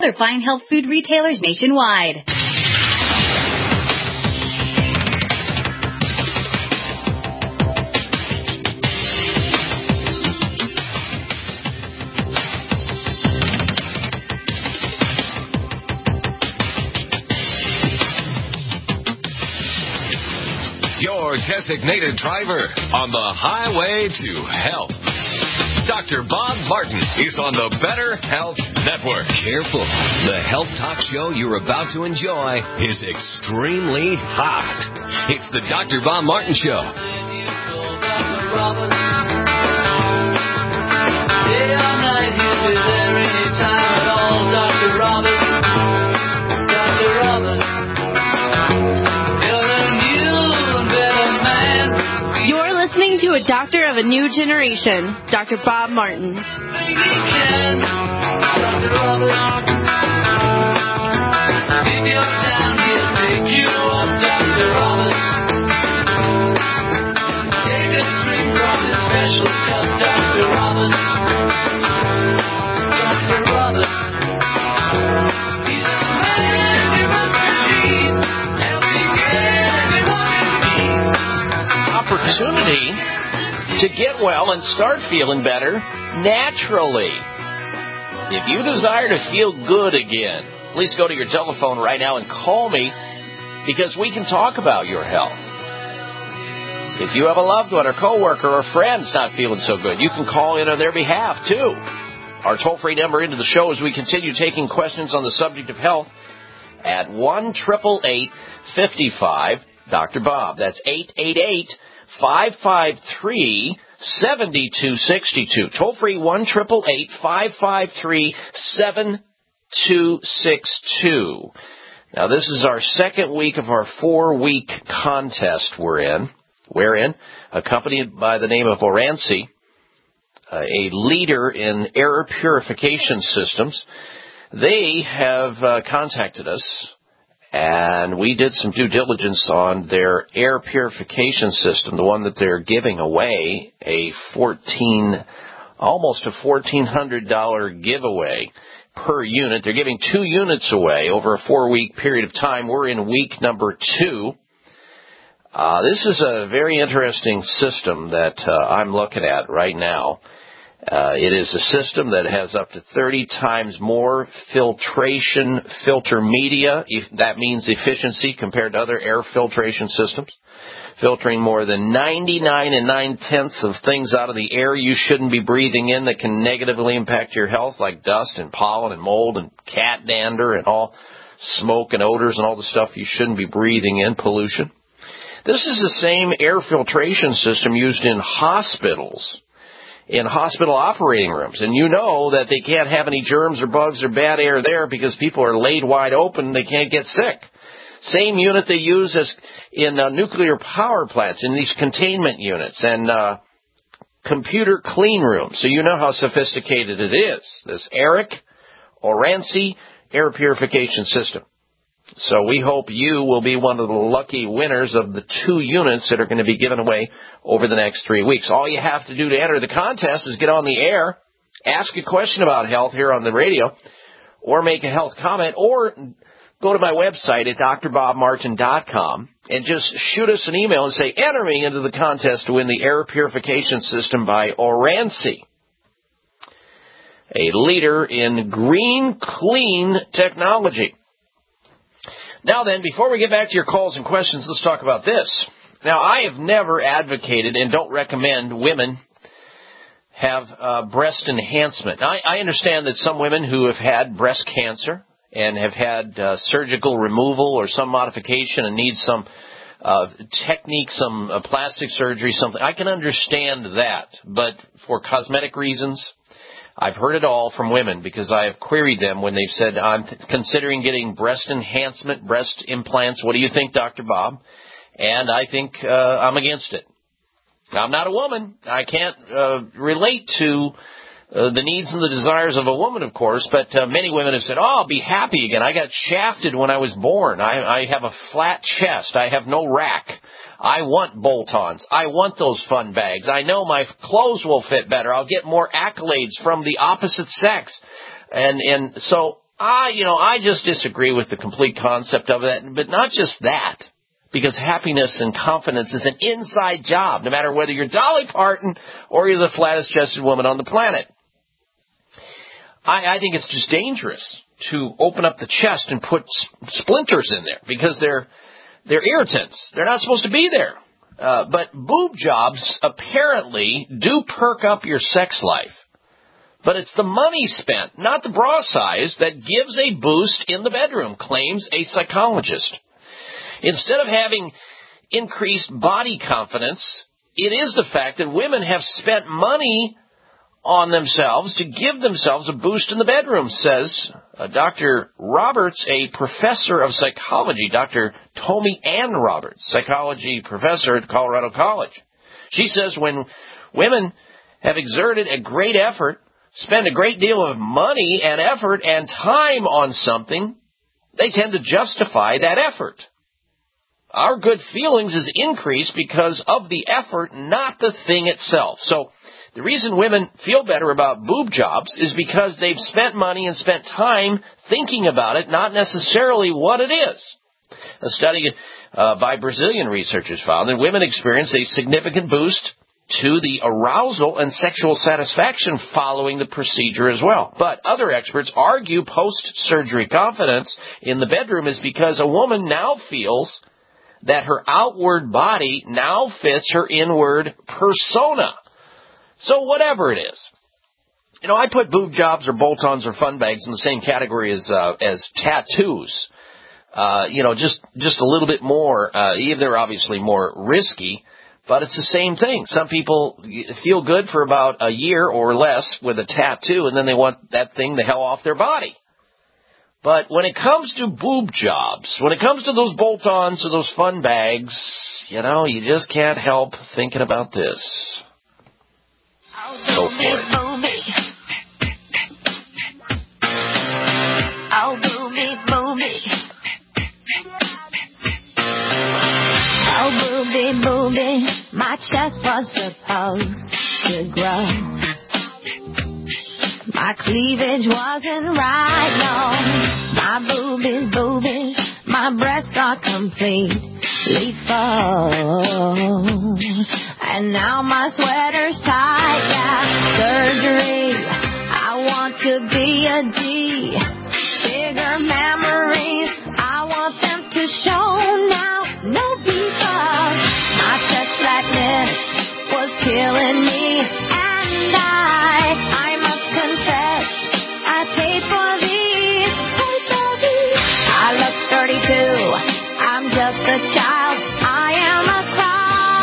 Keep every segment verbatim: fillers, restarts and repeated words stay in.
other fine health food retailers nationwide. Your designated driver on the highway to health. Doctor Bob Martin is on the Better Health Network. Careful. The health talk show you're about to enjoy is extremely hot. It's the Doctor Bob Martin Show. You're listening to a doctor of a new generation, Doctor Bob Martin. Opportunity to get well and start feeling better naturally. If you desire to feel good again, please go to your telephone right now and call me, because we can talk about your health. If you have a loved one or coworker or friend that's not feeling so good, you can call in on their behalf too. Our toll-free number into the show as we continue taking questions on the subject of health at one eight eight eight, five five, Doctor Bob. That's eight eight eight, five five three, seven two six two. Toll free one eight eight eight, five five three, seven two six two. Now, this is our second week of our four-week contest we're in. We're in, accompanied by the name of Orancy, uh, a leader in air purification systems. They have uh, contacted us, and we did some due diligence on their air purification system, the one that they're giving away, a fourteen, almost a fourteen hundred dollars giveaway per unit. They're giving two units away over a four-week period of time. We're in week number two. Uh, this is a very interesting system that uh, I'm looking at right now. Uh, it is a system that has up to thirty times more filtration filter media. That means efficiency compared to other air filtration systems. Filtering more than ninety-nine and nine-tenths of things out of the air you shouldn't be breathing in that can negatively impact your health, like dust and pollen and mold and cat dander and all smoke and odors and all the stuff you shouldn't be breathing in, pollution. This is the same air filtration system used in hospitals, in hospital operating rooms. And you know that they can't have any germs or bugs or bad air there because people are laid wide open. They can't get sick. Same unit they use as in uh, nuclear power plants, in these containment units and uh, computer clean rooms. So you know how sophisticated it is. This Eric Orancy air purification system. So we hope you will be one of the lucky winners of the two units that are going to be given away over the next three weeks. All you have to do to enter the contest is get on the air, ask a question about health here on the radio, or make a health comment, or go to my website at d r bob martin dot com and just shoot us an email and say, enter me into the contest to win the air purification system by Orancy, a leader in green, clean technology. Now then, before we get back to your calls and questions, let's talk about this. Now, I have never advocated and don't recommend women have uh, breast enhancement. Now, I, I understand that some women who have had breast cancer and have had uh, surgical removal or some modification and need some uh, technique, some uh, plastic surgery, something, I can understand that. But for cosmetic reasons, I've heard it all from women because I have queried them when they've said, I'm th- considering getting breast enhancement, breast implants. What do you think, Doctor Bob? And I think uh, I'm against it. I'm not a woman. I can't uh, relate to uh, the needs and the desires of a woman, of course, but uh, many women have said, oh, I'll be happy again. I got shafted when I was born. I, I have a flat chest. I have no rack. I want bolt-ons. I want those fun bags. I know my clothes will fit better. I'll get more accolades from the opposite sex. And and so I, you know, I just disagree with the complete concept of that, but not just that, because happiness and confidence is an inside job, no matter whether you're Dolly Parton or you're the flattest-chested woman on the planet. I, I think it's just dangerous to open up the chest and put splinters in there because they're they're irritants. They're not supposed to be there. Uh, but boob jobs apparently do perk up your sex life. But it's the money spent, not the bra size, that gives a boost in the bedroom, claims a psychologist. Instead of having increased body confidence, it is the fact that women have spent money on themselves to give themselves a boost in the bedroom, says uh, Doctor Roberts, a professor of psychology, Doctor Tomi Ann Roberts, psychology professor at Colorado College. She says when women have exerted a great effort, spend a great deal of money and effort and time on something, they tend to justify that effort. Our good feelings is increased because of the effort, not the thing itself. So the reason women feel better about boob jobs is because they've spent money and spent time thinking about it, not necessarily what it is. A study uh, by Brazilian researchers found that women experience a significant boost to the arousal and sexual satisfaction following the procedure as well. But other experts argue post-surgery confidence in the bedroom is because a woman now feels that her outward body now fits her inward persona. So whatever it is. You know, I put boob jobs or bolt-ons or fun bags in the same category as uh, as tattoos. Uh, you know, just, just a little bit more, uh, even they're obviously more risky, but it's the same thing. Some people feel good for about a year or less with a tattoo, and then they want that thing the hell off their body. But when it comes to boob jobs, when it comes to those bolt-ons or those fun bags, you know, you just can't help thinking about this. Go for it. Oh, booby, booby. Oh, booby, booby. My chest was supposed to grow. My cleavage wasn't right, no. My boobies, boobies. My breasts are completely full. And now my sweater's tight, yeah. Surgery, I want to be a D. Bigger memories, I want them to show now. No before. My chest flatness was killing me. And I, I must confess, I paid for these. Paid for these. I look thirty-two, I'm just a child. I am a crime.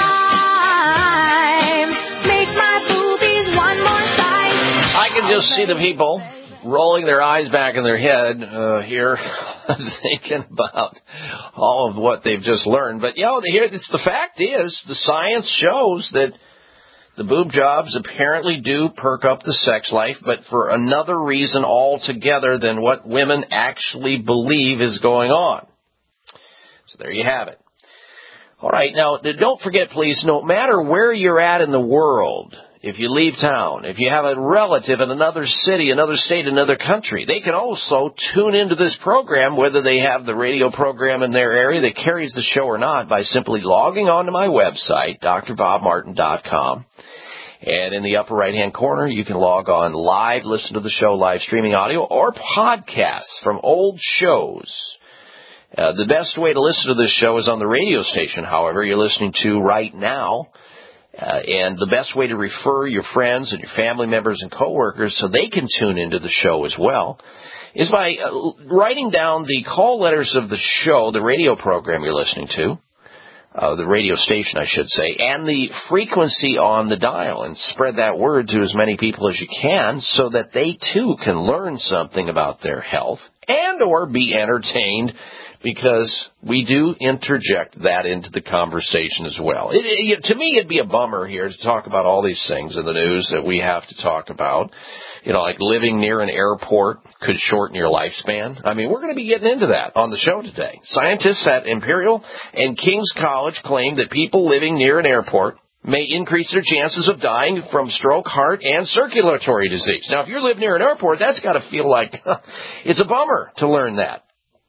I can just see the people rolling their eyes back in their head uh, here, thinking about all of what they've just learned. But, you know, here, it's, the fact is, the science shows that the boob jobs apparently do perk up the sex life, but for another reason altogether than what women actually believe is going on. So there you have it. All right, now, don't forget, please, no matter where you're at in the world, if you leave town, if you have a relative in another city, another state, another country, they can also tune into this program, whether they have the radio program in their area that carries the show or not, by simply logging on to my website, D R bob martin dot com. And in the upper right-hand corner, you can log on live, listen to the show live streaming audio, or podcasts from old shows. Uh, the best way to listen to this show is on the radio station, however, you're listening to right now. Uh, and the best way to refer your friends and your family members and coworkers so they can tune into the show as well is by uh, writing down the call letters of the show, the radio program you're listening to, uh, the radio station, I should say, and the frequency on the dial, and spread that word to as many people as you can so that they, too, can learn something about their health and or be entertained, because we do interject that into the conversation as well. It, it, to me, it'd be a bummer here to talk about all these things in the news that we have to talk about. You know, like living near an airport could shorten your lifespan. I mean, we're going to be getting into that on the show today. Scientists at Imperial and King's College claim that people living near an airport may increase their chances of dying from stroke, heart, and circulatory disease. Now, if you live near an airport, that's got to feel like it's a bummer to learn that.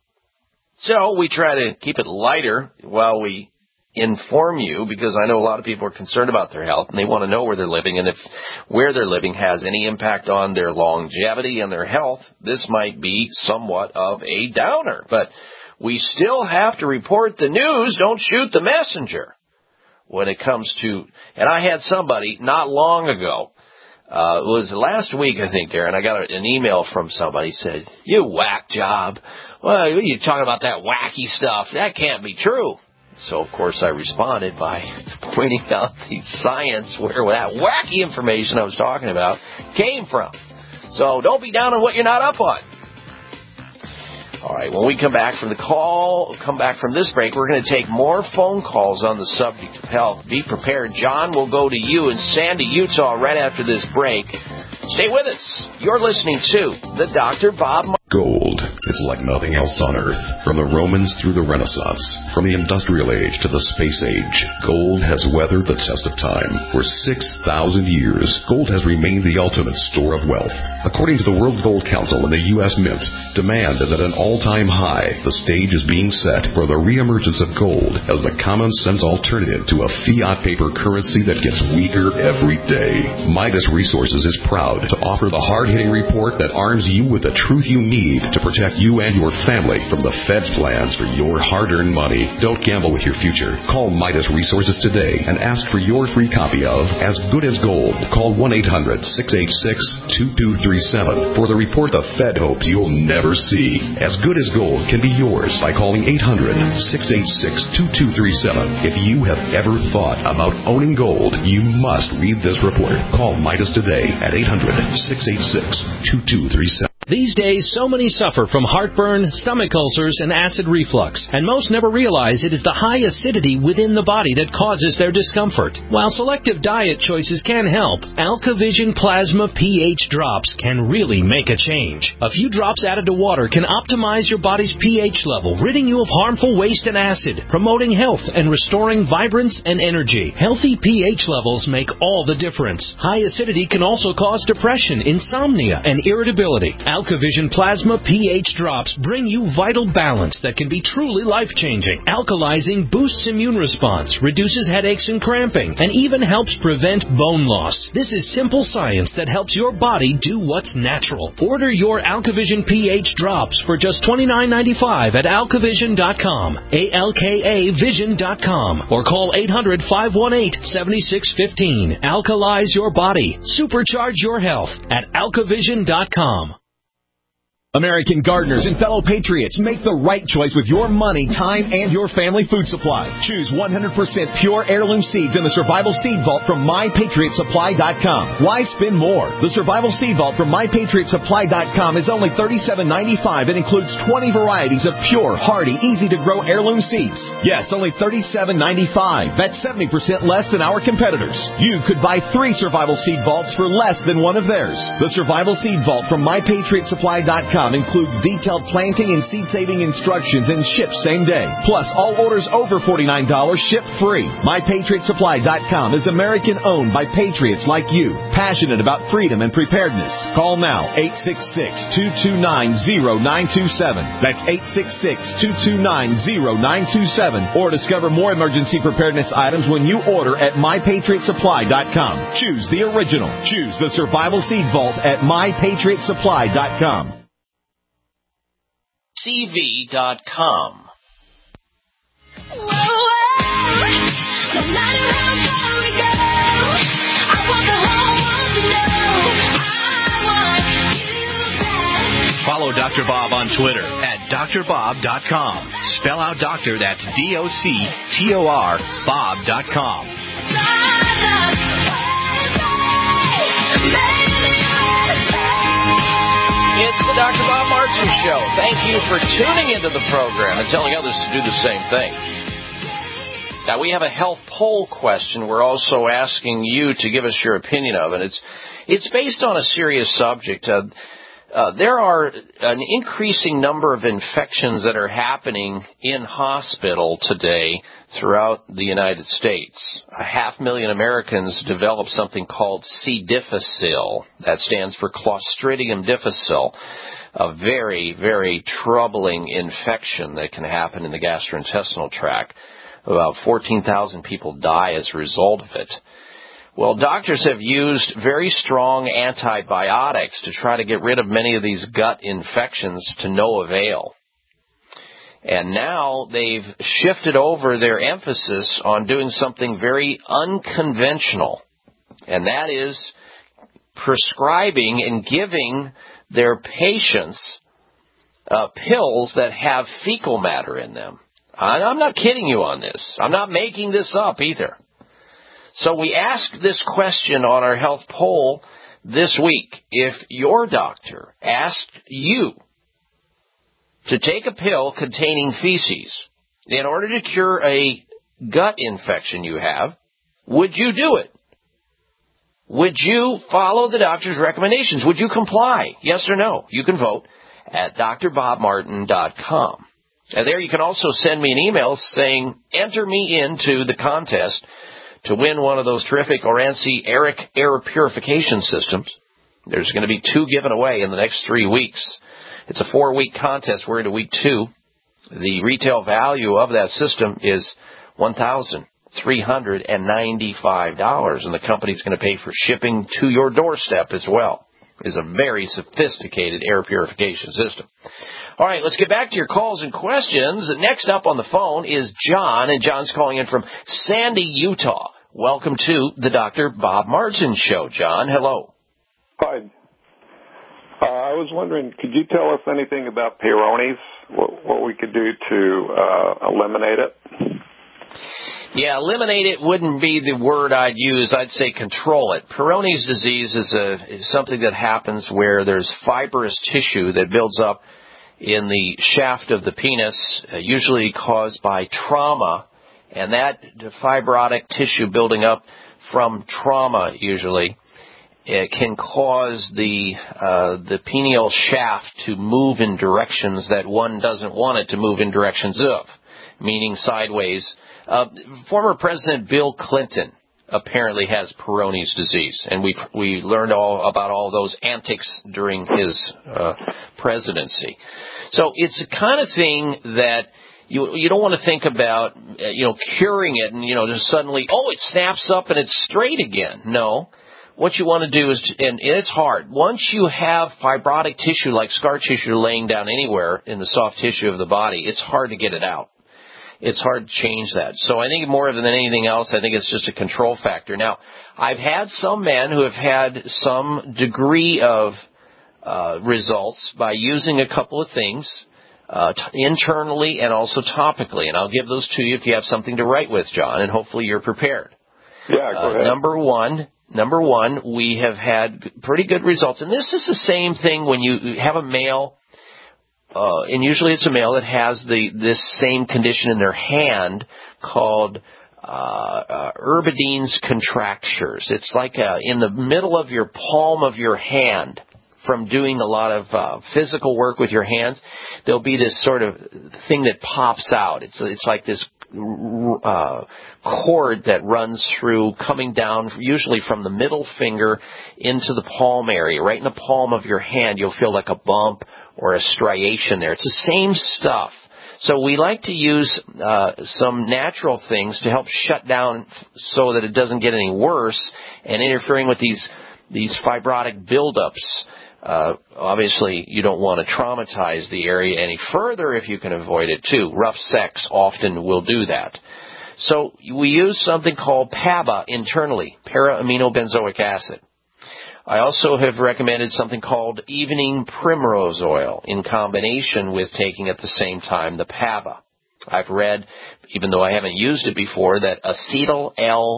So we try to keep it lighter while we inform you, because I know a lot of people are concerned about their health and they want to know where they're living, and if where they're living has any impact on their longevity and their health, this might be somewhat of a downer. But we still have to report the news. Don't shoot the messenger when it comes to, and I had somebody not long ago, uh, it was last week, I think, Darren, I got an email from somebody said, "You whack job. Well, you're talking about that wacky stuff. That can't be true." So, of course, I responded by pointing out the science where that wacky information I was talking about came from. So don't be down on what you're not up on. All right, when we come back from the call, come back from this break, we're going to take more phone calls on the subject of health. Be prepared. John will go to you in Sandy, Utah, right after this break. Stay with us. You're listening to the Doctor Bob Martin. Gold is like nothing else on Earth. From the Romans through the Renaissance, from the Industrial Age to the Space Age, gold has weathered the test of time. For six thousand years, gold has remained the ultimate store of wealth. According to the World Gold Council and the U S Mint, demand is at an all-time high. The stage is being set for the reemergence of gold as the common-sense alternative to a fiat paper currency that gets weaker every day. Midas Resources is proud to offer the hard-hitting report that arms you with the truth you need to protect you and your family from the Fed's plans for your hard-earned money. Don't gamble with your future. Call Midas Resources today and ask for your free copy of As Good as Gold. Call one eight hundred six eight six two two three seven for the report the Fed hopes you'll never see. As Good as Gold can be yours by calling eight hundred six eight six two two three seven. If you have ever thought about owning gold, you must read this report. Call Midas today at eight hundred six eight six two two three seven. These days, so many suffer from heartburn, stomach ulcers, and acid reflux, and most never realize it is the high acidity within the body that causes their discomfort. While selective diet choices can help, AlkaVision Plasma pH drops can really make a change. A few drops added to water can optimize your body's pH level, ridding you of harmful waste and acid, promoting health and restoring vibrance and energy. Healthy pH levels make all the difference. High acidity can also cause depression, insomnia, and irritability. AlkaVision Plasma pH drops bring you vital balance that can be truly life-changing. Alkalizing boosts immune response, reduces headaches and cramping, and even helps prevent bone loss. This is simple science that helps your body do what's natural. Order your AlkaVision pH drops for just twenty-nine ninety-five at alkavision dot com, A L K A vision dot com, or call eight hundred five one eight seven six one five. Alkalize your body. Supercharge your health at alkavision dot com. American gardeners and fellow patriots, make the right choice with your money, time, and your family food supply. Choose one hundred percent pure heirloom seeds in the Survival Seed Vault from my patriot supply dot com. Why spend more? The Survival Seed Vault from my patriot supply dot com is only thirty-seven ninety-five and includes twenty varieties of pure, hardy, easy-to-grow heirloom seeds. Yes, only thirty-seven ninety-five. That's seventy percent less than our competitors. You could buy three Survival Seed Vaults for less than one of theirs. The Survival Seed Vault from my patriot supply dot com includes detailed planting and seed-saving instructions and ships same day. Plus, all orders over forty-nine dollars ship free. my patriot supply dot com is American-owned by patriots like you, passionate about freedom and preparedness. Call now, eight six six, two two nine, zero nine two seven. That's eight six six, two two nine, zero nine two seven. Or discover more emergency preparedness items when you order at my patriot supply dot com. Choose the original. Choose the Survival Seed Vault at my patriot supply dot com. C V dot com. Follow Doctor Bob on Twitter at Dr Bob dot com. Spell out doctor, that's D O C T O R, Bob dot com. It's the Doctor Bob Martin Show. Thank you for tuning into the program and telling others to do the same thing. Now, we have a health poll question we're also asking you to give us your opinion of, and it's it's based on a serious subject. Uh, Uh, there are an increasing number of infections that are happening in hospital today throughout the United States. A half million Americans develop something called C. difficile. That stands for Clostridium difficile, a very, very troubling infection that can happen in the gastrointestinal tract. About fourteen thousand people die as a result of it. Well, doctors have used very strong antibiotics to try to get rid of many of these gut infections to no avail. And now they've shifted over their emphasis on doing something very unconventional, and that is prescribing and giving their patients uh, pills that have fecal matter in them. I'm not kidding you on this. I'm not making this up either. So we asked this question on our health poll this week. If your doctor asked you to take a pill containing feces in order to cure a gut infection you have, would you do it? Would you follow the doctor's recommendations? Would you comply? Yes or no? You can vote at d r bob martin dot com. And there you can also send me an email saying, enter me into the contest to win one of those terrific Orancy Eric air purification systems. There's going to be two given away in the next three weeks. It's a four-week contest. We're into week two. The retail value of that system is one thousand three hundred ninety-five dollars, and the company's going to pay for shipping to your doorstep as well. It's a very sophisticated air purification system. All right, let's get back to your calls and questions. Next up on the phone is John, and John's calling in from Sandy, Utah. Welcome to the Doctor Bob Martin Show. John, hello. Hi. Uh, I was wondering, could you tell us anything about Peyronie's, what, what we could do to uh, eliminate it? Yeah, eliminate it wouldn't be the word I'd use. I'd say control it. Peyronie's disease is, a, is something that happens where there's fibrous tissue that builds up in the shaft of the penis, uh, usually caused by trauma, and that fibrotic tissue building up from trauma usually it can cause the uh, the penial shaft to move in directions that one doesn't want it to move in directions of, meaning sideways. Uh, former President Bill Clinton apparently has Peyronie's disease, and we we learned all about all those antics during his uh, presidency. So it's the kind of thing that you you don't want to think about, uh, you know, curing it and, you know, just suddenly, oh, it snaps up and it's straight again. No. What you want to do is, to, and it's hard, once you have fibrotic tissue like scar tissue laying down anywhere in the soft tissue of the body, it's hard to get it out. It's hard to change that. So I think more than anything else, I think it's just a control factor. Now, I've had some men who have had some degree of uh, results by using a couple of things uh, t- internally and also topically. And I'll give those to you if you have something to write with, John, and hopefully you're prepared. Yeah, go ahead. Uh, number one, number one, we have had pretty good results. And this is the same thing when you have a male. Uh, and usually it's a male that has the this same condition in their hand called uh, uh, Urbidines contractures. It's like uh, in the middle of your palm of your hand from doing a lot of uh, physical work with your hands. There'll be this sort of thing that pops out. It's it's like this uh, cord that runs through, coming down usually from the middle finger into the palm area. Right in the palm of your hand, you'll feel like a bump or a striation there. It's the same stuff. So we like to use uh, some natural things to help shut down so that it doesn't get any worse and interfering with these these fibrotic buildups. Uh, obviously, you don't want to traumatize the area any further if you can avoid it too. Rough sex often will do that. So we use something called P A B A internally, para-aminobenzoic acid. I also have recommended something called evening primrose oil in combination with taking at the same time the P A B A. I've read, even though I haven't used it before, that acetyl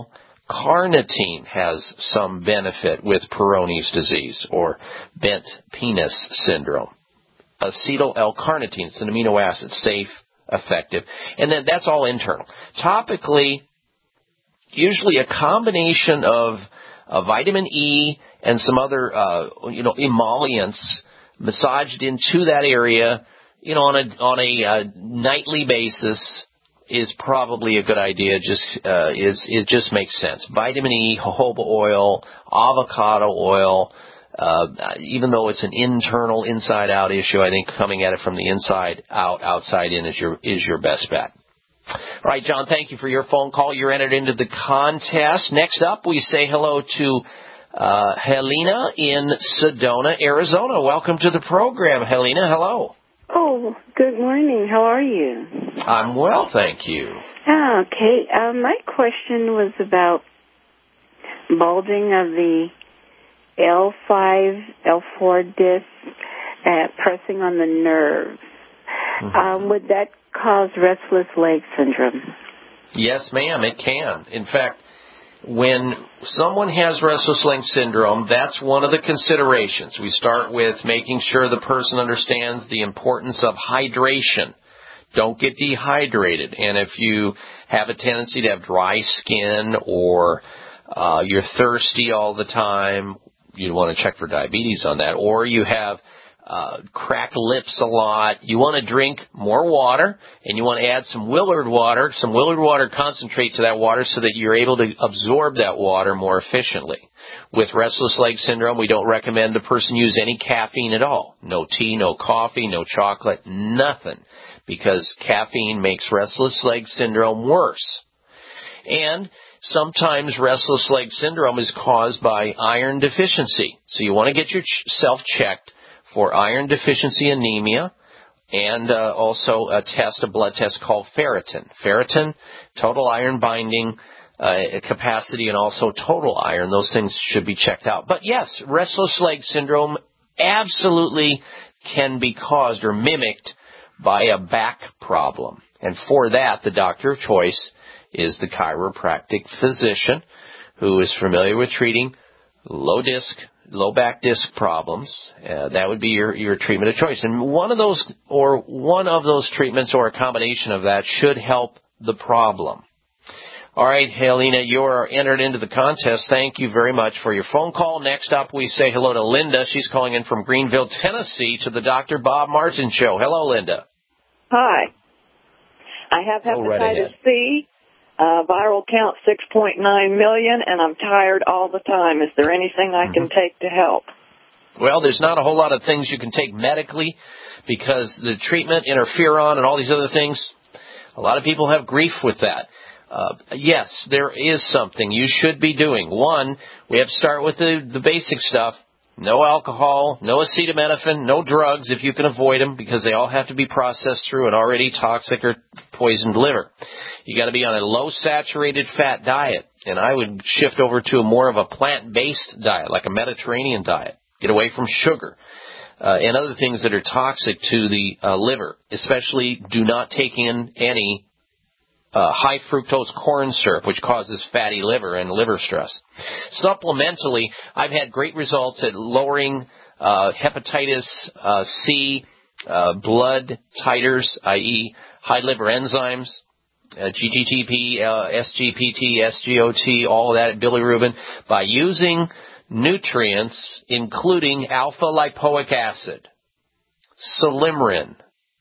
L-carnitine has some benefit with Peyronie's disease or bent penis syndrome. Acetyl L-carnitine, it's an amino acid, safe, effective, and then that's all internal. Topically, usually a combination of uh, vitamin E and some other, uh, you know, emollients massaged into that area, you know, on a on a uh, nightly basis is probably a good idea. Just uh, is it just makes sense. Vitamin E, jojoba oil, avocado oil. Uh, even though it's an internal, inside-out issue, I think coming at it from the inside out, outside in is your is your best bet. All right, John, thank you for your phone call. You're entered into the contest. Next up, we say hello to uh, Helena in Sedona, Arizona. Welcome to the program, Helena. Hello. Oh, good morning. How are you? I'm well, thank you. Ah, okay. Uh, my question was about bulging of the L five, L four disc, uh, pressing on the nerves. Mm-hmm. Um, would that cause restless leg syndrome? Yes, ma'am, it can. In fact, when someone has restless leg syndrome, that's one of the considerations. We start with making sure the person understands the importance of hydration. Don't get dehydrated. And if you have a tendency to have dry skin or uh, you're thirsty all the time, you want to check for diabetes on that. Or you have uh, cracked lips a lot. You want to drink more water, and you want to add some Willard water, some Willard water concentrate to that water so that you're able to absorb that water more efficiently. With restless leg syndrome, we don't recommend the person use any caffeine at all. No tea, no coffee, no chocolate, nothing, because caffeine makes restless leg syndrome worse. And sometimes restless leg syndrome is caused by iron deficiency. So you want to get yourself checked for iron deficiency anemia and uh, also a test, a blood test called ferritin. Ferritin, total iron binding uh, capacity, and also total iron. Those things should be checked out. But yes, restless leg syndrome absolutely can be caused or mimicked by a back problem. And for that, the doctor of choice is the chiropractic physician who is familiar with treating low disc, low back disc problems. Uh, that would be your, your treatment of choice. And one of those, or one of those treatments or a combination of that should help the problem. All right, Helena, you are entered into the contest. Thank you very much for your phone call. Next up, we say hello to Linda. She's calling in from Greenville, Tennessee, to the Doctor Bob Martin Show. Hello, Linda. Hi. I have hepatitis C. Uh, viral count six point nine million, and I'm tired all the time. Is there anything I can take to help? Well, there's not a whole lot of things you can take medically because the treatment, interferon, and all these other things, a lot of people have grief with that. Uh, yes, there is something you should be doing. One, we have to start with the, the basic stuff. No alcohol, no acetaminophen, no drugs if you can avoid them because they all have to be processed through an already toxic or poisoned liver. You got to be on a low saturated fat diet, and I would shift over to a more of a plant-based diet, like a Mediterranean diet. Get away from sugar uh, and other things that are toxic to the uh, liver. Especially do not take in any uh, high fructose corn syrup, which causes fatty liver and liver stress. Supplementally, I've had great results at lowering uh, hepatitis uh, C, uh, blood titers, that is high liver enzymes, uh, G T T P, uh, S G P T, S G O T, all of that, bilirubin, by using nutrients including alpha-lipoic acid, Silimrin.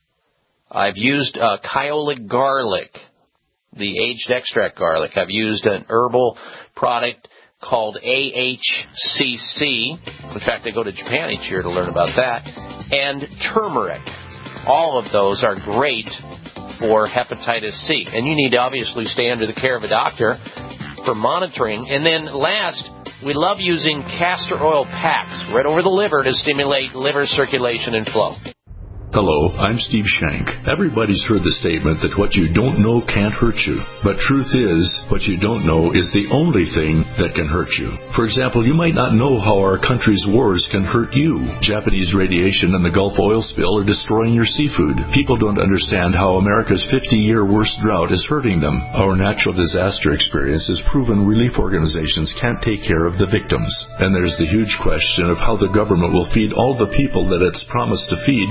I've used uh, Kyolic garlic, the aged extract garlic. I've used an herbal product called A H C C. In fact, I go to Japan each year to learn about that. And turmeric. All of those are great for hepatitis C. And you need to obviously stay under the care of a doctor for monitoring. And then last, we love using castor oil packs right over the liver to stimulate liver circulation and flow. Hello, I'm Steve Shank. Everybody's heard the statement that what you don't know can't hurt you. But truth is, what you don't know is the only thing that can hurt you. For example, you might not know how our country's wars can hurt you. Japanese radiation and the Gulf oil spill are destroying your seafood. People don't understand how America's fifty-year worst drought is hurting them. Our natural disaster experience has proven relief organizations can't take care of the victims. And there's the huge question of how the government will feed all the people that it's promised to feed with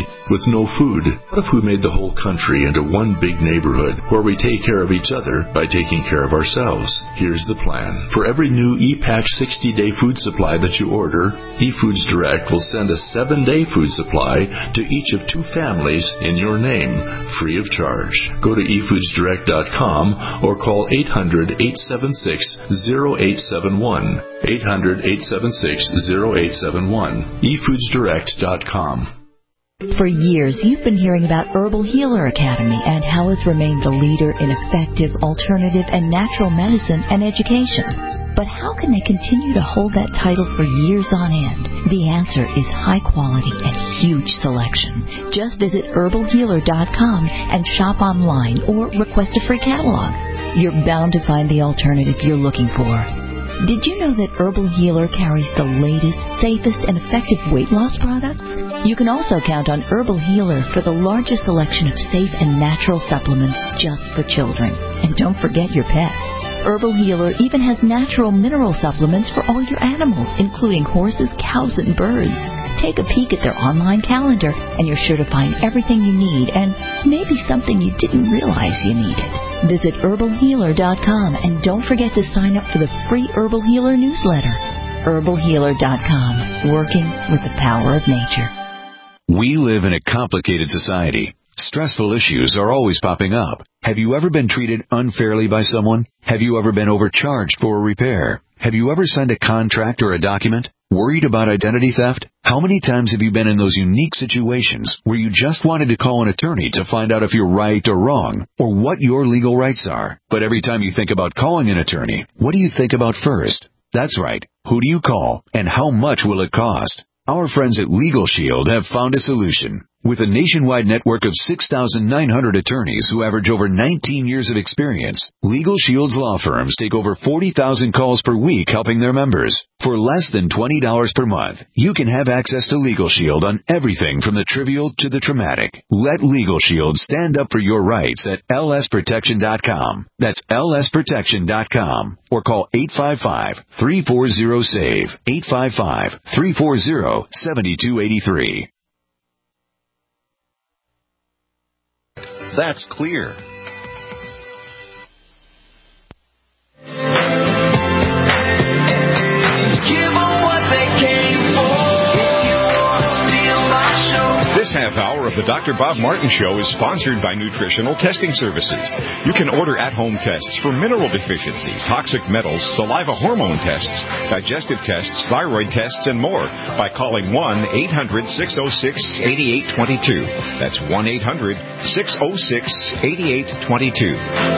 no food? What if we made the whole country into one big neighborhood where we take care of each other by taking care of ourselves? Here's the plan. For every new ePatch sixty-day food supply that you order, eFoods Direct will send a seven-day food supply to each of two families in your name, free of charge. Go to e foods direct dot com or call eight hundred, eight seven six, zero eight seven one. eight hundred, eight seven six, zero eight seven one. e foods direct dot com. For years, you've been hearing about Herbal Healer Academy and how it's remained the leader in effective, alternative, and natural medicine and education. But how can they continue to hold that title for years on end? The answer is high quality and huge selection. Just visit herbal healer dot com and shop online or request a free catalog. You're bound to find the alternative you're looking for. Did you know that Herbal Healer carries the latest, safest, and effective weight loss products? You can also count on Herbal Healer for the largest selection of safe and natural supplements just for children. And don't forget your pets. Herbal Healer even has natural mineral supplements for all your animals, including horses, cows, and birds. Take a peek at their online calendar, and you're sure to find everything you need and maybe something you didn't realize you needed. Visit herbal healer dot com and don't forget to sign up for the free Herbal Healer newsletter. herbal healer dot com, working with the power of nature. We live in a complicated society. Stressful issues are always popping up. Have you ever been treated unfairly by someone? Have you ever been overcharged for a repair? Have you ever signed a contract or a document? Worried about identity theft? How many times have you been in those unique situations where you just wanted to call an attorney to find out if you're right or wrong, or what your legal rights are? But every time you think about calling an attorney, what do you think about first? That's right. Who do you call, and how much will it cost? Our friends at Legal Shield have found a solution. With a nationwide network of six thousand nine hundred attorneys who average over nineteen years of experience, Legal Shield's law firms take over forty thousand calls per week helping their members. For less than twenty dollars per month, you can have access to Legal Shield on everything from the trivial to the traumatic. Let Legal Shield stand up for your rights at L S protection dot com. That's L S protection dot com. Or call eight five five, three four zero, S A V E, eight five five, three four zero, seven two eight three. That's clear. This half hour of the Doctor Bob Martin Show is sponsored by Nutritional Testing Services. You can order at-home tests for mineral deficiency, toxic metals, saliva hormone tests, digestive tests, thyroid tests, and more by calling one eight hundred, six oh six, eight eight two two. That's one eight hundred, six oh six, eight eight two two.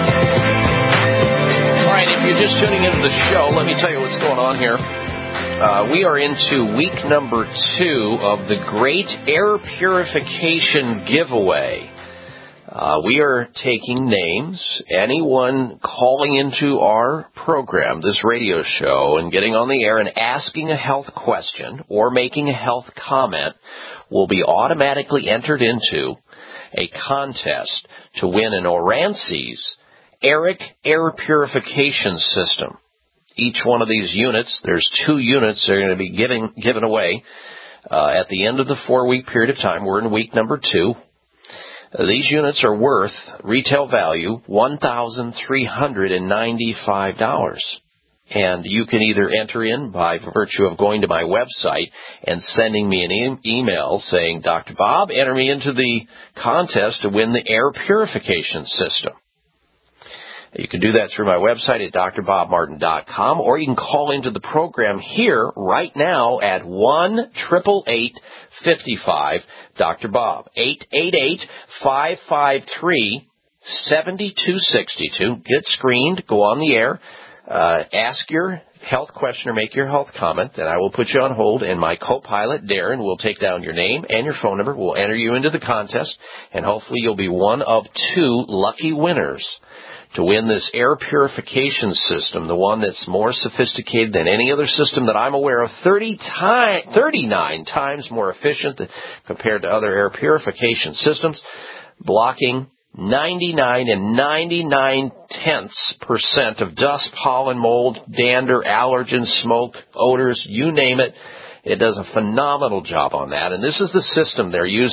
All right, if you're just tuning into the show, let me tell you what's going on here. Uh, we are into week number two of the Great Air Purification Giveaway. Uh, we are taking names. Anyone calling into our program, this radio show, and getting on the air and asking a health question or making a health comment will be automatically entered into a contest to win an Orances Eric Air Purification System. Each one of these units, there's two units that are going to be giving, given away uh, at the end of the four-week period of time. We're in week number two. Uh, these units are worth retail value one thousand three hundred ninety-five dollars. And you can either enter in by virtue of going to my website and sending me an e- email saying, Doctor Bob, enter me into the contest to win the air purification system. You can do that through my website at d r bob martin dot com, or you can call into the program here right now at one eight eight eight, five five, Doctor Bob, eight eight eight, five five three, seven two six two. Get screened, go on the air, uh, ask your health question or make your health comment, then I will put you on hold, and my co-pilot, Darren, will take down your name and your phone number. We'll enter you into the contest, and hopefully you'll be one of two lucky winners to win this air purification system, the one that's more sophisticated than any other system that I'm aware of, thirty time, thirty-nine times more efficient than, compared to other air purification systems, blocking ninety-nine and ninety-nine tenths percent of dust, pollen, mold, dander, allergens, smoke, odors, you name it. It does a phenomenal job on that. And this is the system they're using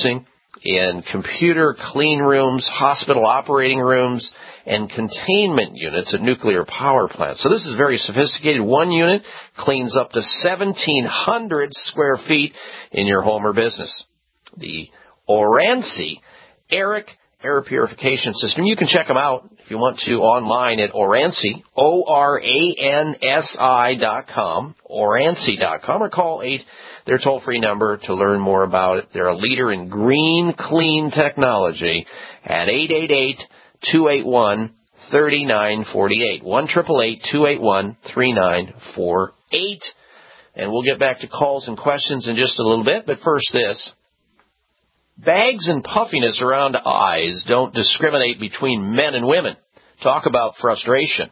in computer clean rooms, hospital operating rooms, and containment units at nuclear power plants. So this is very sophisticated. One unit cleans up to seventeen hundred square feet in your home or business. The Oransi Eric Air Purification System. You can check them out if you want to online at Oransi, O R A N S I dot com, Oransi dot com, or call eight their toll-free number to learn more about it. They're a leader in green, clean technology at eight eight eight, two eight one, three nine four eight, one eight eight eight, two eight one, three nine four eight. And we'll get back to calls and questions in just a little bit, but first this. Bags and puffiness around eyes don't discriminate between men and women. Talk about frustration.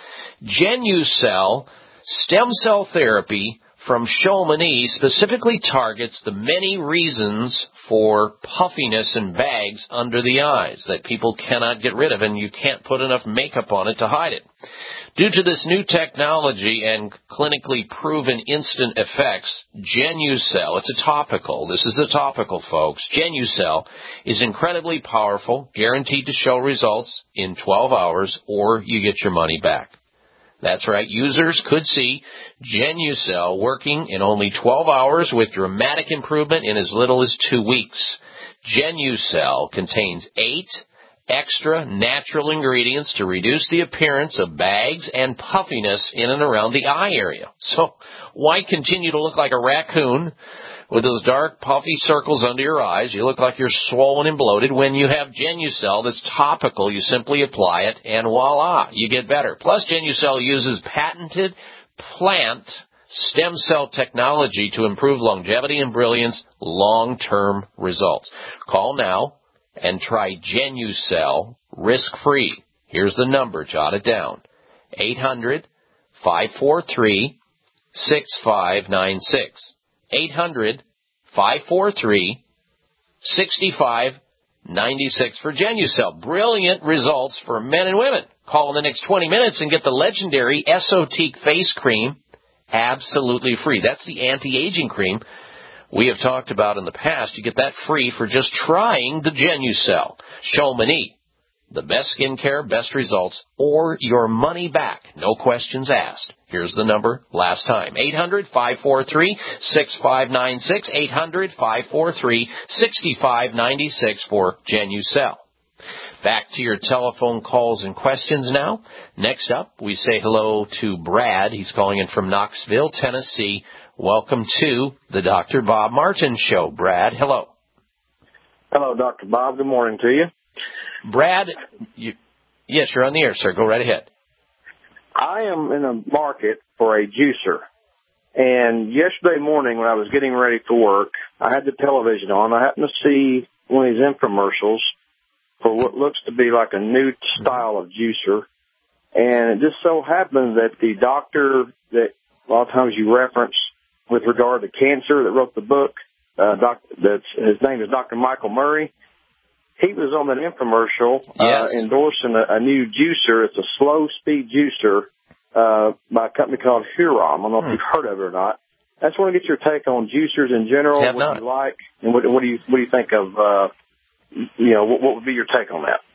Genucell stem cell therapy from Chamonix specifically targets the many reasons for puffiness and bags under the eyes that people cannot get rid of, and you can't put enough makeup on it to hide it. Due to this new technology and clinically proven instant effects, Genucell, it's a topical, this is a topical, folks, Genucell is incredibly powerful, guaranteed to show results in twelve hours, or you get your money back. That's right, users could see Genucell working in only twelve hours with dramatic improvement in as little as two weeks. Genucell contains eight extra natural ingredients to reduce the appearance of bags and puffiness in and around the eye area. So why continue to look like a raccoon with those dark, puffy circles under your eyes? You look like you're swollen and bloated when you have Genucell that's topical. You simply apply it, and voila, you get better. Plus, Genucell uses patented plant stem cell technology to improve longevity and brilliance, long-term results. Call now and try Genucell risk-free. Here's the number. Jot it down. eight hundred, five four three, six five nine six. eight hundred, five four three, six five nine six for Genucell. Brilliant results for men and women. Call in the next twenty minutes and get the legendary Esotique face cream absolutely free. That's the anti-aging cream we have talked about in the past. You get that free for just trying the Genucell. Chamonix, the best skincare, best results, or your money back. No questions asked. Here's the number last time. eight hundred, five four three, six five nine six. eight hundred, five four three, six five nine six for Genucell. Back to your telephone calls and questions now. Next up, we say hello to Brad. He's calling in from Knoxville, Tennessee. Welcome to the Doctor Bob Martin Show. Brad, hello. Hello, Doctor Bob. Good morning to you. Brad, you, yes, you're on the air, sir. Go right ahead. I am in a market for a juicer. And yesterday morning when I was getting ready for work, I had the television on. I happened to see one of these infomercials for what looks to be like a new style of juicer. And it just so happened that the doctor that a lot of times you reference with regard to cancer that wrote the book, uh, doc, that's, his name is Doctor Michael Murray. He was on that infomercial yes. uh, endorsing a, a new juicer. It's a slow-speed juicer uh, by a company called Huron. I don't know hmm. if you've heard of it or not. I just want to get your take on juicers in general, Have what not. you like, and what, what do you what do you think of, uh, you know, what, what would be your take on that?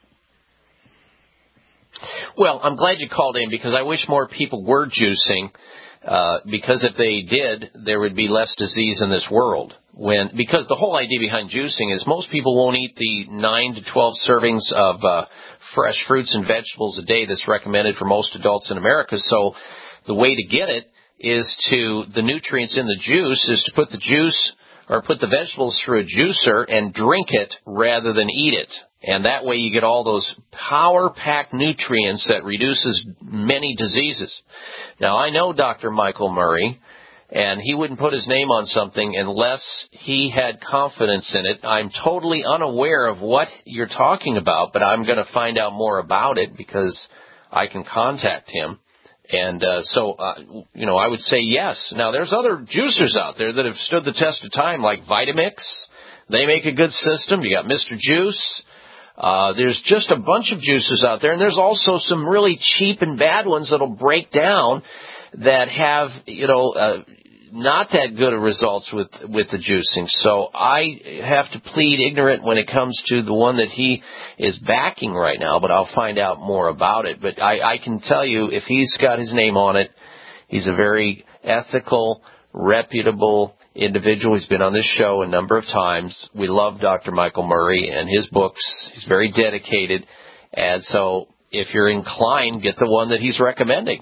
Well, I'm glad you called in because I wish more people were juicing. Uh, because if they did, there would be less disease in this world. When because the whole idea behind juicing is most people won't eat the nine to twelve servings of uh, fresh fruits and vegetables a day that's recommended for most adults in America. So the way to get it is to the nutrients in the juice is to put the juice or put the vegetables through a juicer and drink it rather than eat it. And that way you get all those power-packed nutrients that reduces many diseases. Now, I know Doctor Michael Murray, and he wouldn't put his name on something unless he had confidence in it. I'm totally unaware of what you're talking about, but I'm going to find out more about it because I can contact him. And uh, so, uh, you know, I would say yes. Now, there's other juicers out there that have stood the test of time, like Vitamix. They make a good system. You got Mister Juice. Uh, there's just a bunch of juices out there, and there's also some really cheap and bad ones that'll break down that have, you know, uh, not that good of results with with the juicing. So I have to plead ignorant when it comes to the one that he is backing right now, but I'll find out more about it. But I, I can tell you, if he's got his name on it, he's a very ethical, reputable individual. He's been on this show a number of times. We love Doctor Michael Murray and his books. He's very dedicated. And so if you're inclined, get the one that he's recommending.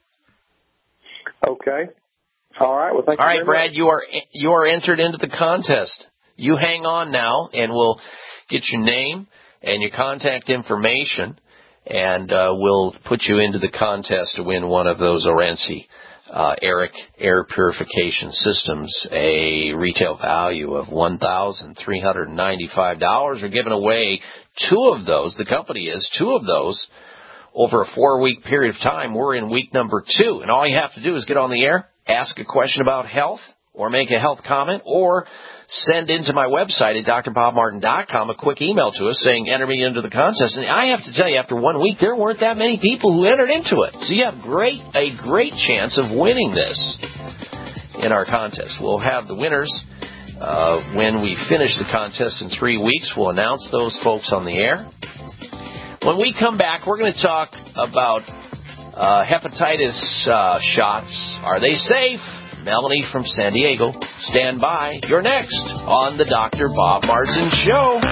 Okay. All right. Well, thank All you. right, Brad, much. you are you are entered into the contest. You hang on now, and we'll get your name and your contact information, and uh, we'll put you into the contest to win one of those Orense uh, Eric air purification systems, a retail value of one thousand three hundred ninety-five dollars. We're giving away two of those. The company is two of those. Over a four-week period of time. We're in week number two, and all you have to do is get on the air, ask a question about health, or make a health comment, or send into my website at d r bob martin dot com a quick email to us saying, enter me into the contest. And I have to tell you, after one week, there weren't that many people who entered into it. So you have great a great chance of winning this in our contest. We'll have the winners uh, when we finish the contest in three weeks. We'll announce those folks on the air. When we come back, we're going to talk about uh, hepatitis uh, shots. Are they safe? Melanie from San Diego. Stand by. You're next on the Doctor Bob Martin Show.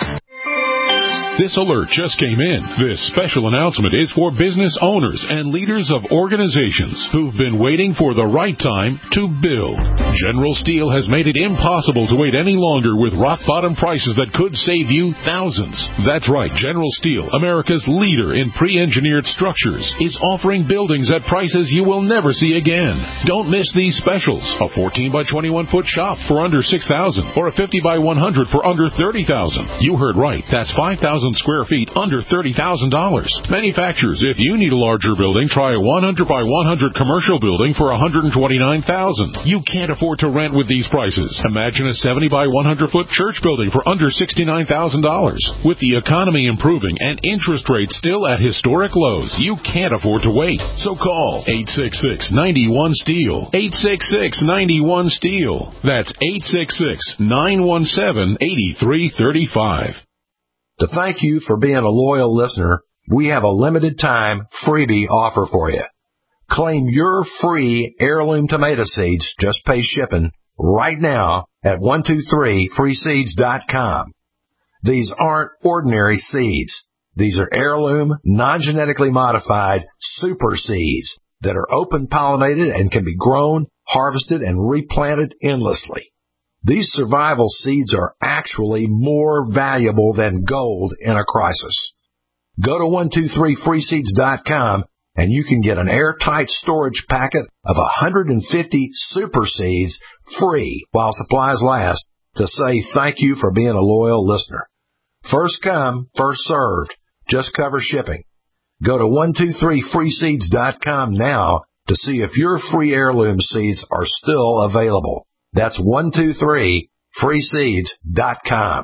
This alert just came in. This special announcement is for business owners and leaders of organizations who've been waiting for the right time to build. General Steel has made it impossible to wait any longer with rock-bottom prices that could save you thousands. That's right. General Steel, America's leader in pre-engineered structures, is offering buildings at prices you will never see again. Don't miss these specials. A fourteen by twenty-one foot shop for under six thousand dollars or a fifty by one hundred for under thirty thousand dollars. You heard right. That's five thousand square feet under thirty thousand dollars. Manufacturers, if you need a larger building, try a one hundred by one hundred commercial building for one hundred twenty-nine thousand dollars. You can't afford to rent with these prices. Imagine a seventy by one hundred foot church building for under sixty-nine thousand dollars. With the economy improving and interest rates still at historic lows, you can't afford to wait. So call eight six six, nine one, STEEL. eight six six, nine one, STEEL. That's eight six six, nine one seven, eight three three five. To thank you for being a loyal listener, we have a limited time freebie offer for you. Claim your free heirloom tomato seeds, just pay shipping, right now at one two three free seeds dot com. These aren't ordinary seeds. These are heirloom, non-genetically modified super seeds that are open-pollinated and can be grown, harvested, and replanted endlessly. These survival seeds are actually more valuable than gold in a crisis. Go to one two three free seeds dot com and you can get an airtight storage packet of one hundred fifty super seeds free while supplies last to say thank you for being a loyal listener. First come, first served. Just cover shipping. Go to one two three free seeds dot com now to see if your free heirloom seeds are still available. That's one two three free seeds dot com.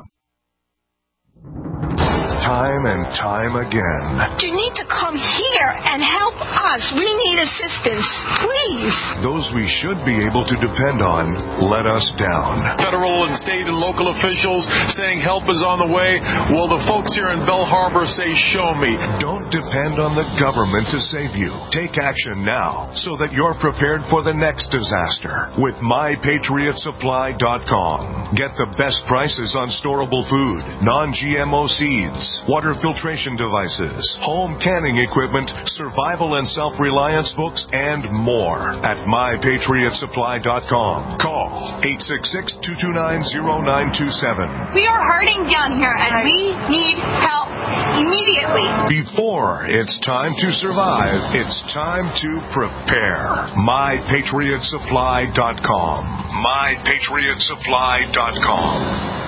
Time and time again. You need to come here and help us. We need assistance, please. Those we should be able to depend on let us down. Federal and state and local officials saying help is on the way. Well, the folks here in Bell Harbor say, show me. Don't depend on the government to save you. Take action now so that you're prepared for the next disaster with my patriot supply dot com. Get the best prices on storable food, non G M O seeds, water filtration devices, home canning equipment, survival and self-reliance books, and more at my patriot supply dot com. Call eight six six, two two nine, zero nine two seven. We are hurting down here, and we need help immediately. Before it's time to survive, it's time to prepare. my patriot supply dot com. my patriot supply dot com.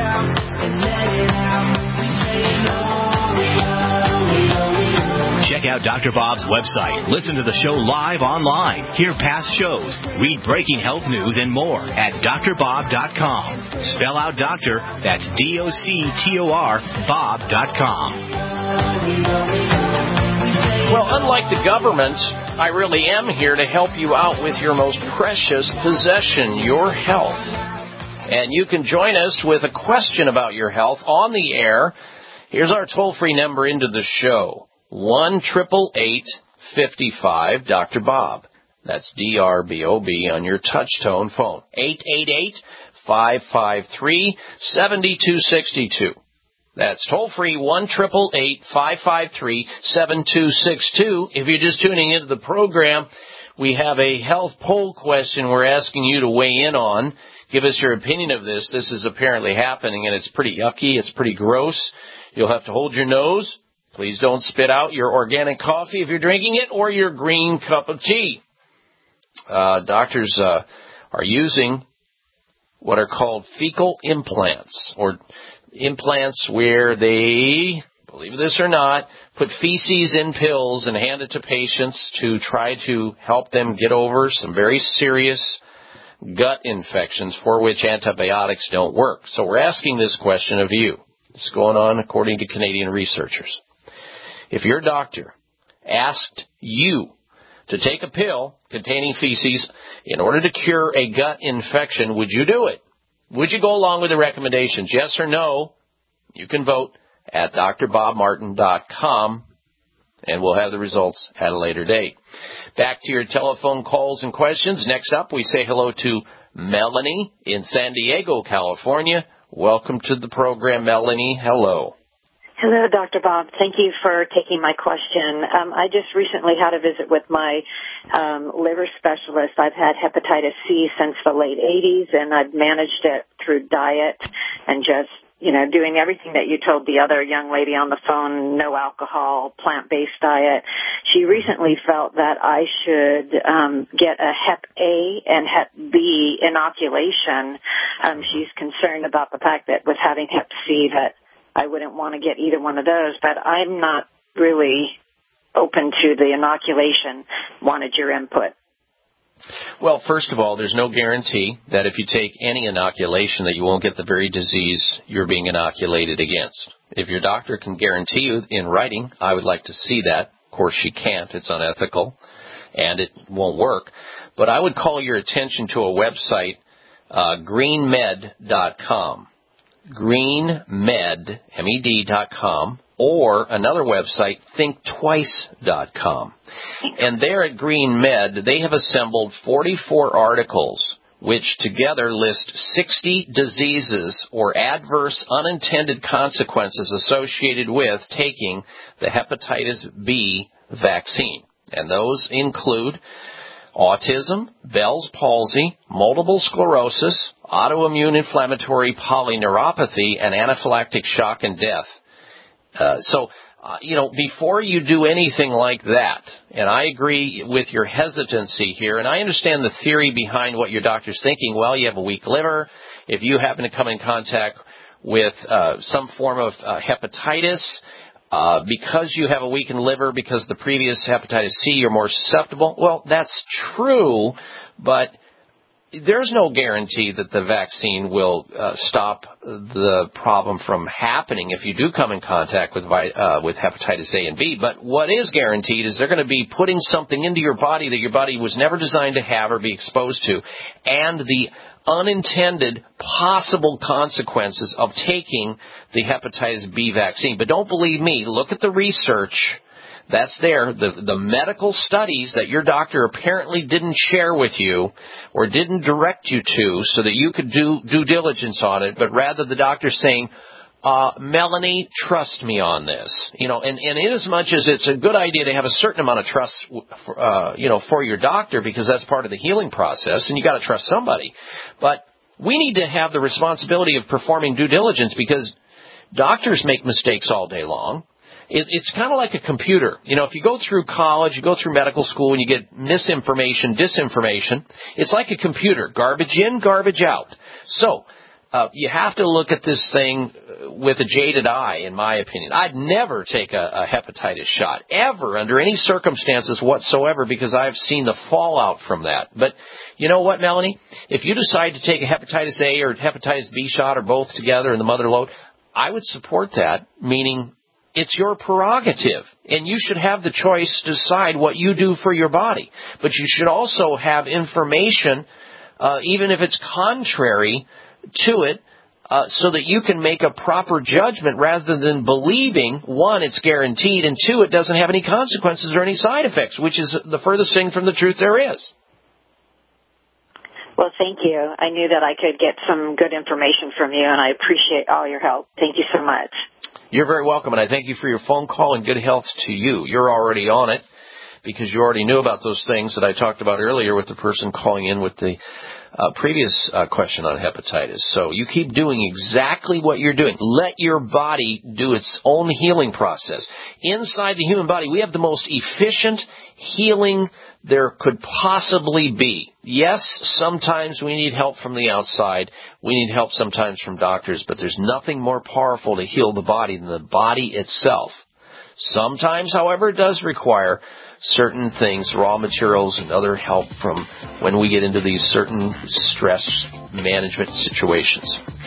Check out Doctor Bob's website, listen to the show live online, hear past shows, read breaking health news, and more at D R bob dot com. Spell out doctor, that's D O C T O R, Bob dot com. Well, unlike the government, I really am here to help you out with your most precious possession, your health. And you can join us with a question about your health on the air. Here's our toll-free number into the show, one eight eight eight, five five, Doctor Bob. That's D R B O B on your touch-tone phone, eight eight eight, five five three, seven two six two. That's toll-free, one eight eight eight, five five three, seven two six two. If you're just tuning into the program, we have a health poll question we're asking you to weigh in on. Give us your opinion of this. This is apparently happening, and it's pretty yucky. It's pretty gross. You'll have to hold your nose. Please don't spit out your organic coffee if you're drinking it or your green cup of tea. Uh, doctors uh, are using what are called fecal implants, or implants where they, believe this or not, put feces in pills and hand it to patients to try to help them get over some very serious gut infections for which antibiotics don't work. So we're asking this question of you. This is going on according to Canadian researchers. If your doctor asked you to take a pill containing feces in order to cure a gut infection, would you do it? Would you go along with the recommendations? Yes or no? You can vote at D R bob martin dot com, and we'll have the results at a later date. Back to your telephone calls and questions. Next up, we say hello to Melanie in San Diego, California. Welcome to the program, Melanie. Hello. Hello, Doctor Bob. Thank you for taking my question. Um, I just recently had a visit with my um, liver specialist. I've had hepatitis C since the late eighties, and I've managed it through diet and just, you know, doing everything that you told the other young lady on the phone, no alcohol, plant-based diet. She recently felt that I should um, get a Hep A and Hep B inoculation. Um, she's concerned about the fact that with having Hep C that I wouldn't want to get either one of those, but I'm not really open to the inoculation. Wanted your input. Well, first of all, there's no guarantee that if you take any inoculation that you won't get the very disease you're being inoculated against. If your doctor can guarantee you in writing, I would like to see that. Of course, she can't. It's unethical, and it won't work. But I would call your attention to a website, uh, green med dot com. green med, M E D dot com, or another website, think twice dot com. And there at Green Med, they have assembled forty-four articles which together list sixty diseases or adverse unintended consequences associated with taking the hepatitis B vaccine. And those include autism, Bell's palsy, multiple sclerosis, autoimmune inflammatory polyneuropathy, and anaphylactic shock and death. Uh, so, uh, you know, before you do anything like that, and I agree with your hesitancy here, and I understand the theory behind what your doctor's thinking. Well, you have a weak liver. If you happen to come in contact with uh, some form of uh, hepatitis, Uh, because you have a weakened liver, because the previous hepatitis C, you're more susceptible. Well, that's true, but there's no guarantee that the vaccine will uh, stop the problem from happening if you do come in contact with uh, with hepatitis A and B. But what is guaranteed is they're going to be putting something into your body that your body was never designed to have or be exposed to, and the unintended possible consequences of taking the hepatitis B vaccine. But don't believe me. Look at the research. That's there. The, the medical studies that your doctor apparently didn't share with you or didn't direct you to so that you could do due diligence on it, but rather the doctor saying, uh, Melanie, trust me on this. You know, and, and in as much as it's a good idea to have a certain amount of trust, for, uh, you know, for your doctor, because that's part of the healing process, and you got to trust somebody. But we need to have the responsibility of performing due diligence, because doctors make mistakes all day long. It, it's kind of like a computer. You know, if you go through college, you go through medical school, and you get misinformation, disinformation, it's like a computer. Garbage in, garbage out. So, uh, you have to look at this thing with a jaded eye, in my opinion. I'd never take a, a hepatitis shot, ever, under any circumstances whatsoever, because I've seen the fallout from that. But you know what, Melanie? If you decide to take a hepatitis A or hepatitis B shot or both together in the mother lode, I would support that, meaning it's your prerogative, and you should have the choice to decide what you do for your body. But you should also have information, uh, even if it's contrary to it, uh, so that you can make a proper judgment rather than believing, one, it's guaranteed, and two, it doesn't have any consequences or any side effects, which is the furthest thing from the truth there is. Well, thank you. I knew that I could get some good information from you, and I appreciate all your help. Thank you so much. You're very welcome, and I thank you for your phone call, and good health to you. You're already on it because you already knew about those things that I talked about earlier with the person calling in with the uh, previous uh, question on hepatitis. So you keep doing exactly what you're doing. Let your body do its own healing process. Inside the human body, we have the most efficient healing there could possibly be. Yes, sometimes we need help from the outside. We need help sometimes from doctors, but there's nothing more powerful to heal the body than the body itself. Sometimes, however, it does require certain things, raw materials and other help from when we get into these certain stress management situations.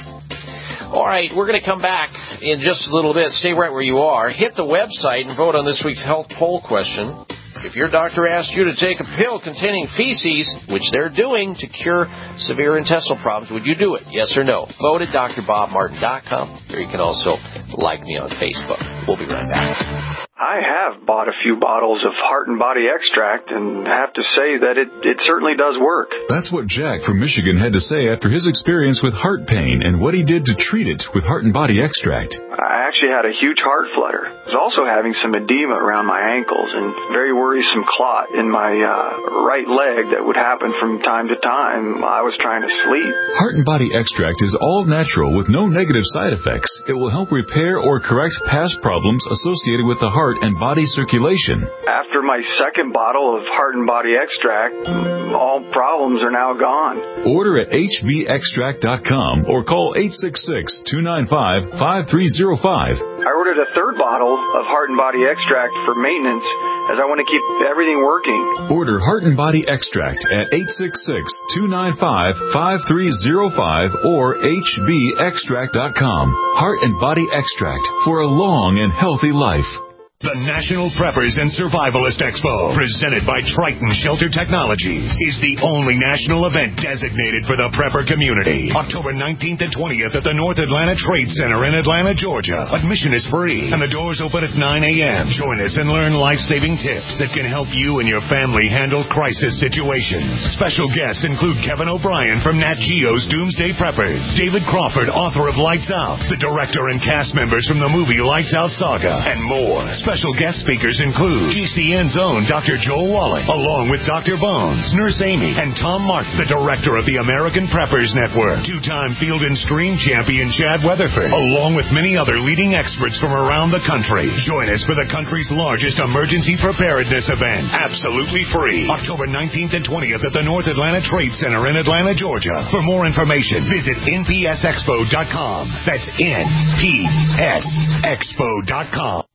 All right, we're going to come back in just a little bit. Stay right where you are. Hit the website and vote on this week's health poll question. If your doctor asked you to take a pill containing feces, which they're doing to cure severe intestinal problems, would you do it? Yes or no? Vote at D R Bob Martin dot com. Or you can also like me on Facebook. We'll be right back. I have bought a few bottles of Heart and Body Extract and have to say that it, it certainly does work. That's what Jack from Michigan had to say after his experience with heart pain and what he did to treat it with Heart and Body Extract. I actually had a huge heart flutter. I was also having some edema around my ankles and very worrisome clot in my uh, right leg that would happen from time to time. I was trying to sleep. Heart and Body Extract is all natural with no negative side effects. It will help repair or correct past problems associated with the heart and body circulation. After my second bottle of Heart and Body Extract, all problems are now gone. Order at H B extract dot com or call eight six six, two nine five, five three zero five. I ordered a third bottle of Heart and Body Extract for maintenance as I want to keep everything working. Order Heart and Body Extract at eight six six, two nine five, five three zero five or H B extract dot com. Heart and Body Extract for a long and healthy life. The National Preppers and Survivalist Expo, presented by Triton Shelter Technologies, is the only national event designated for the prepper community. October nineteenth and twentieth at the North Atlanta Trade Center in Atlanta, Georgia. Admission is free, and the doors open at nine a.m. Join us and learn life-saving tips that can help you and your family handle crisis situations. Special guests include Kevin O'Brien from Nat Geo's Doomsday Preppers, David Crawford, author of Lights Out, the director and cast members from the movie Lights Out Saga, and more. Special guest speakers include G C N's own Doctor Joel Wallach, along with Doctor Bones, Nurse Amy, and Tom Martin, the director of the American Preppers Network, two-time Field and Stream champion Chad Weatherford, along with many other leading experts from around the country. Join us for the country's largest emergency preparedness event, absolutely free, October nineteenth and twentieth at the North Atlanta Trade Center in Atlanta, Georgia. For more information, visit N P S expo dot com. That's N P S expo dot com.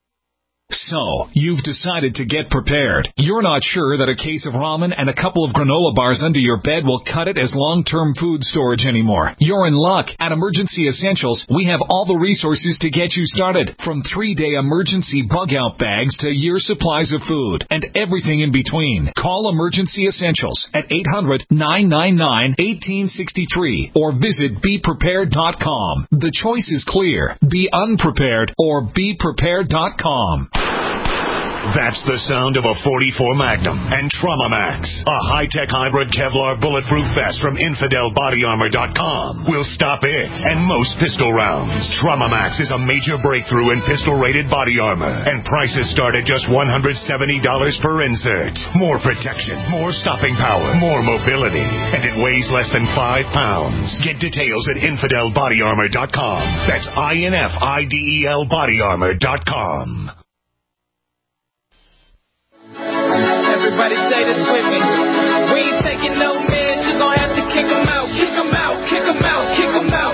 So, you've decided to get prepared. You're not sure that a case of ramen and a couple of granola bars under your bed will cut it as long-term food storage anymore. You're in luck. At Emergency Essentials, we have all the resources to get you started. From three-day emergency bug-out bags to year supplies of food and everything in between. Call Emergency Essentials at eight hundred, nine nine nine, one eight six three or visit be prepared dot com. The choice is clear. Be unprepared or be prepared dot com. That's the sound of a forty-four Magnum and Trauma Max, a high-tech hybrid Kevlar bulletproof vest from Infidel Body Armor dot com. Will stop it and most pistol rounds. Trauma Max is a major breakthrough in pistol-rated body armor, and prices start at just one hundred seventy dollars per insert. More protection, more stopping power, more mobility, and it weighs less than five pounds. Get details at Infidel Body Armor dot com. That's I N F I D E L Body Armor dot com. Everybody say this with me. We ain't taking no meds, you gon' have to kick 'em out, kick 'em out, kick 'em out, kick 'em out.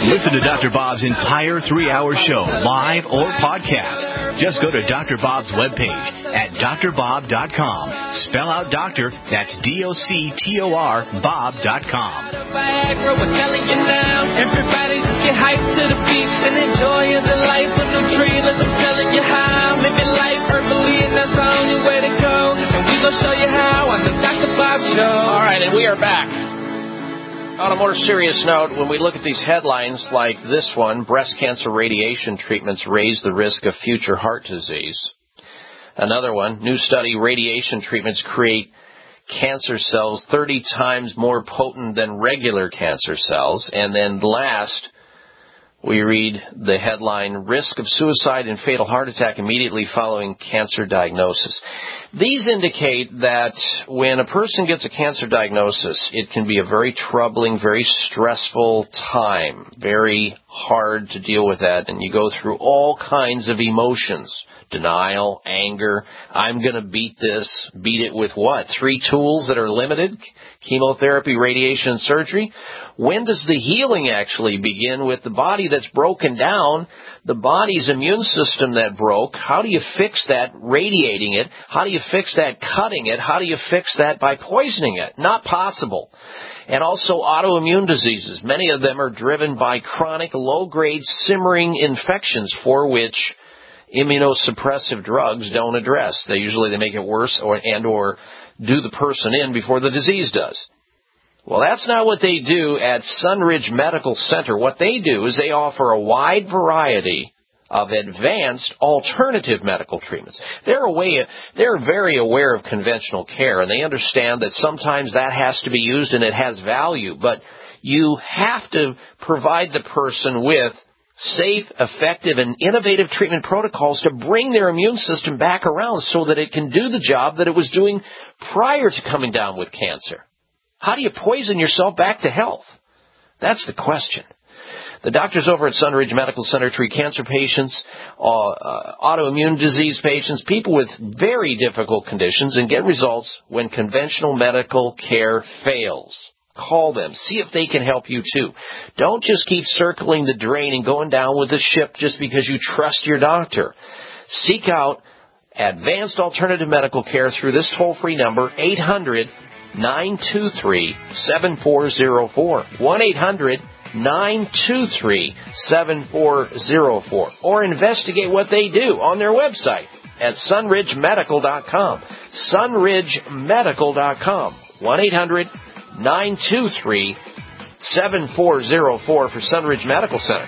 Listen to Doctor Bob's entire three-hour show, live or podcast. Just go to Doctor Bob's webpage at D R bob dot com. Spell out doctor, that's D O C T O R, Bob dot com. Viagra, we're telling you now. Everybody just get hyped to the beat and enjoy the life of no treeless. I'm telling you how. Living life verbally, and that's the only way to go. And we gonna show you how on the Doctor Bob Show. All right, and we are back. On a more serious note, when we look at these headlines like this one, breast cancer radiation treatments raise the risk of future heart disease. Another one, new study, radiation treatments create cancer cells thirty times more potent than regular cancer cells. And then last, we read the headline, risk of suicide and fatal heart attack immediately following cancer diagnosis. These indicate that when a person gets a cancer diagnosis, it can be a very troubling, very stressful time, very hard to deal with that, and you go through all kinds of emotions. Denial, anger, I'm going to beat this. Beat it with what? Three tools that are limited? Chemotherapy, radiation, and surgery? When does the healing actually begin with the body that's broken down, the body's immune system that broke? How do you fix that radiating it? How do you fix that cutting it? How do you fix that by poisoning it? Not possible. And also autoimmune diseases. Many of them are driven by chronic, low-grade, simmering infections for which immunosuppressive drugs don't address. They usually they make it worse or and or do the person in before the disease does. Well, that's not what they do at Sunridge Medical Center. What they do is they offer a wide variety of advanced alternative medical treatments. They're aware, they're very aware of conventional care, and they understand that sometimes that has to be used and it has value, but you have to provide the person with safe, effective, and innovative treatment protocols to bring their immune system back around so that it can do the job that it was doing prior to coming down with cancer. How do you poison yourself back to health? That's the question. The doctors over at Sunridge Medical Center treat cancer patients, uh, uh, autoimmune disease patients, people with very difficult conditions, and get results when conventional medical care fails. Call them. See if they can help you too. Don't just keep circling the drain and going down with the ship just because you trust your doctor. Seek out advanced alternative medical care through this toll-free number, eight hundred, nine two three, seven four zero four. one eight hundred, nine two three, seven four zero four. Or investigate what they do on their website at sunridge medical dot com. sunridge medical dot com. one eight hundred, nine two three, seven four zero four for Sunridge Medical Center.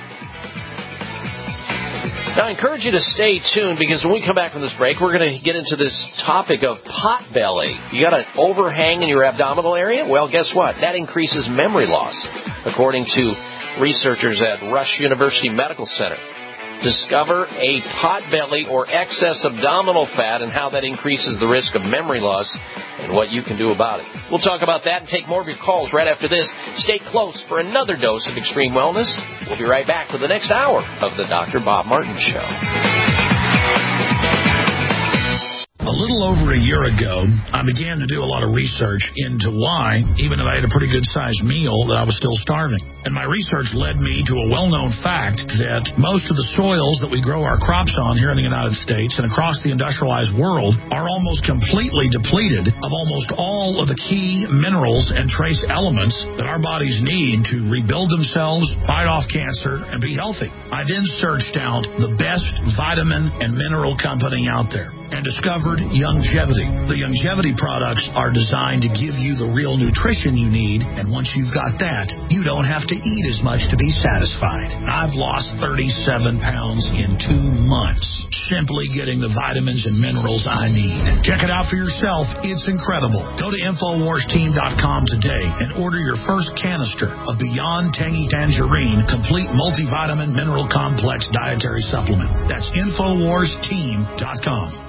Now, I encourage you to stay tuned because when we come back from this break, we're going to get into this topic of pot belly. You got an overhang in your abdominal area? Well, guess what? That increases memory loss, according to researchers at Rush University Medical Center. Discover a pot belly or excess abdominal fat and how that increases the risk of memory loss and what you can do about it. We'll talk about that and take more of your calls right after this. Stay close for another dose of Extreme Wellness. We'll be right back with the next hour of the Doctor Bob Martin Show. A little over a year ago, I began to do a lot of research into why, even though I had a pretty good-sized meal, that I was still starving. And my research led me to a well-known fact that most of the soils that we grow our crops on here in the United States and across the industrialized world are almost completely depleted of almost all of the key minerals and trace elements that our bodies need to rebuild themselves, fight off cancer, and be healthy. I then searched out the best vitamin and mineral company out there and discovered Youngevity. The Youngevity products are designed to give you the real nutrition you need, and once you've got that, you don't have to eat as much to be satisfied. I've lost thirty-seven pounds in two months, simply getting the vitamins and minerals I need. Check it out for yourself. It's incredible. Go to infowars team dot com today and order your first canister of Beyond Tangy Tangerine Complete Multivitamin Mineral Complex Dietary Supplement. That's infowars team dot com.